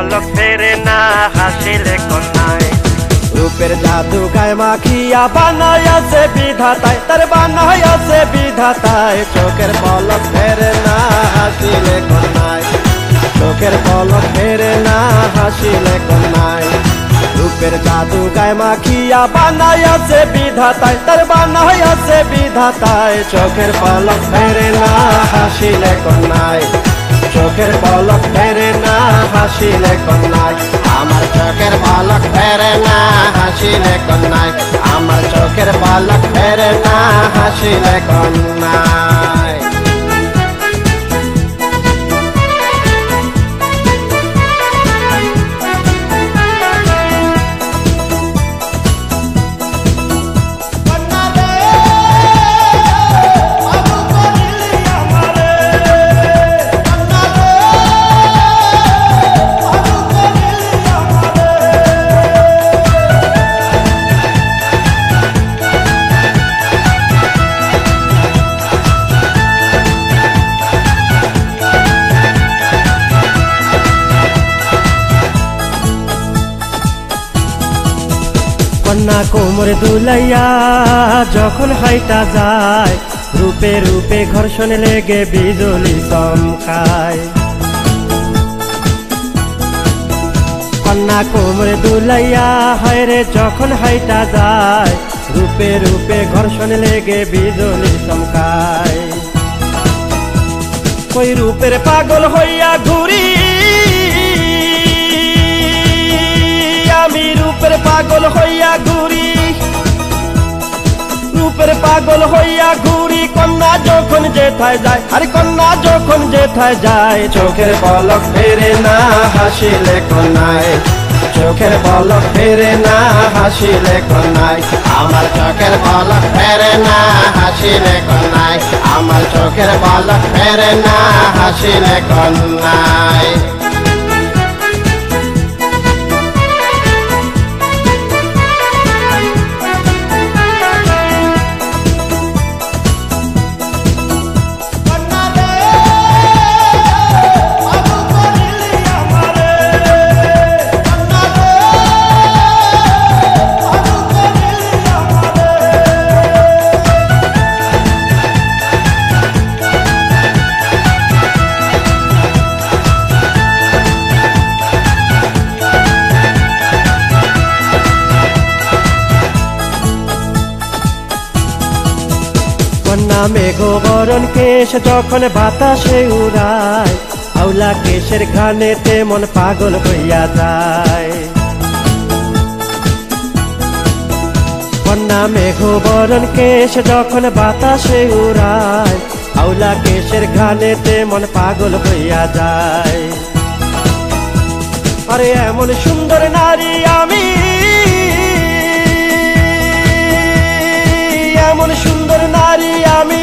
পলক ফেরে না হাসিলে কন্যায়। রূপের জাদু গায়ে মাখিয়া বানাইয়াছে বিধাতায়, তার বানাইয়াছে বিধাতায়। চোখের পলক ফেরে না হাসিলে কন্যায়, চোখের পলক ফেরে না হাসিলে কন্যায়। রূপের জাদু গায়ে মাখিয়া বানাইয়াছে বিধাতায়, তার বানাইয়াছে বিধাতায়। চোখের পলক ফেরে না হাসিলে কন্যায়, চোখের পলক ফেরে না হাসিলে কন্যায়। আমার চোখের পলক ফেরে না হাসিলে কন্যায়, আমার চোখের পলক ফেরে না হাসিলে কন্যায়। কন্যা কোমর দুলাইয়া যখন হাইটা যায়, রূপে রূপে ঘর্ষণ লেগে বিজলি চমকায়। কন্যা কোমর দুলাইয়া হায়রে যখন হাইটা যায়, রূপে রূপে ঘর্ষণ লেগে বিজলি চমকায়। কই রূপের পাগল হইয়া ঘুরি আমি, রূপের পাগল হইয়া ঘুরি, রূপের পাগল হইয়া ঘুরি। কন্যা যখন যেথায় যায়, আরে কন্যা যখন যেথায় যায়। চোখের পলক ফেরে না হাসিলে কন্যায়, চোখের পলক ফেরে না হাসিলে কন্যায়। আমার চোখের পলক ফেরে না হাসিলে কন্যায়, আমার চোখের পলক ফেরে না হাসিলে কন্যায়। কন্যা মেঘবরণ কেশ যখন বাতাসে উড়ায়, আউলা কেশের ঘ্রাণেতে মন পাগল হইয়া যায়। কন্যা মেঘবরণ কেশ যখন বাতাসে উড়ায়, আউলা কেশের ঘ্রাণেতে মন পাগল হইয়া যায়। আরে এমন সুন্দর নারী আমি, এমন সুন্দর নারী আমি,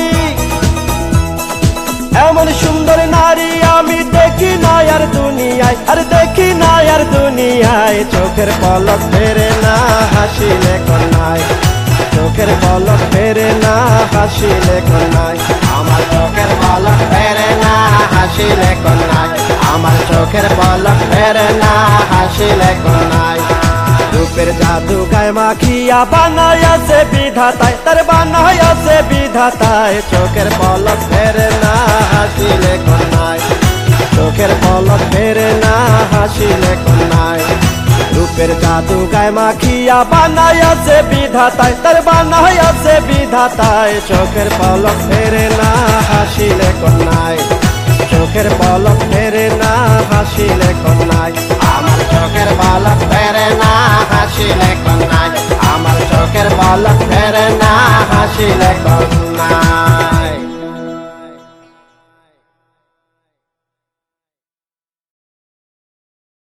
এমন সুন্দর নারী আমি দেখি না আর দুনিয়ায়, আরে দেখি না আর দুনিয়ায়। চোখের পলক ফেরে না হাসিলে কন্যায়, চোখের পলক ফেরে না হাসিলে কন্যায়। আমার চোখের পলক ফেরে না হাসিলে কন্যায়, আমার চোখের পলক ফেরে না হাসিলে কন্যায়। রূপের জাদু গায়ে মাখিয়া বানাইয়াছে বিধাতায়, তার বানাইয়াছে বিধাতায়। চোখের পলক ফেরে না হাসিলে কন্যায়, চোখের পলক ফেরে না হাসিলে কন্যায়। রূপের জাদু গায়ে মাখিয়া বানাইয়াছে বিধাতায়, তার বানাইয়াছে বিধাতায়। চোখের পলক ফেরে না হাসিলে কন্যায়, চোখের পলক ফেরে না হাসিলে কন্যায়। আমার চোখের পলক ফেরে না হাসিলে কন্যায়, আমার চোখের পলক ফেরে না হাসিলে কন্যায়।